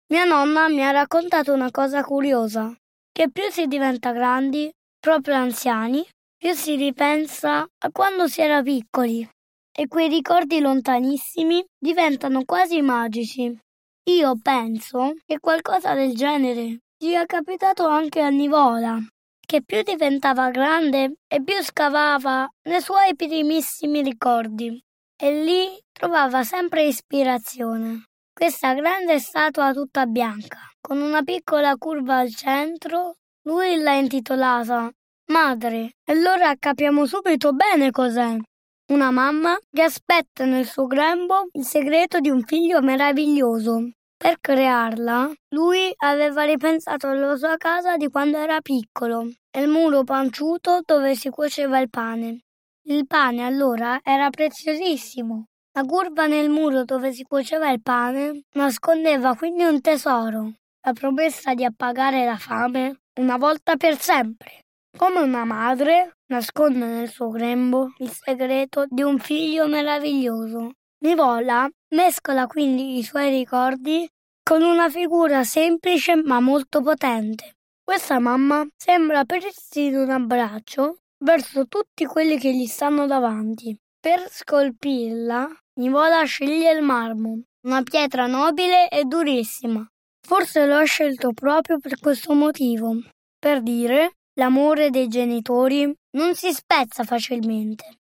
Mia nonna mi ha raccontato una cosa curiosa, che più si diventa grandi, proprio anziani, più si ripensa a quando si era piccoli e quei ricordi lontanissimi diventano quasi magici. Io penso che qualcosa del genere sia capitato anche a Nivola, che più diventava grande e più scavava nei suoi primissimi ricordi e lì trovava sempre ispirazione. Questa grande statua tutta bianca, con una piccola curva al centro, lui l'ha intitolata Madre. E allora capiamo subito bene cos'è. Una mamma che aspetta nel suo grembo il segreto di un figlio meraviglioso. Per crearla, lui aveva ripensato alla sua casa di quando era piccolo e il muro panciuto dove si cuoceva il pane. Il pane allora era preziosissimo. La curva nel muro dove si cuoceva il pane nascondeva quindi un tesoro, la promessa di appagare la fame una volta per sempre. Come una madre nasconde nel suo grembo il segreto di un figlio meraviglioso. Nivola mescola quindi i suoi ricordi con una figura semplice ma molto potente. Questa mamma sembra aprirsi in un abbraccio verso tutti quelli che gli stanno davanti. Per scolpirla, Nivola sceglie il marmo, una pietra nobile e durissima. Forse lo ha scelto proprio per questo motivo, per dire: l'amore dei genitori non si spezza facilmente,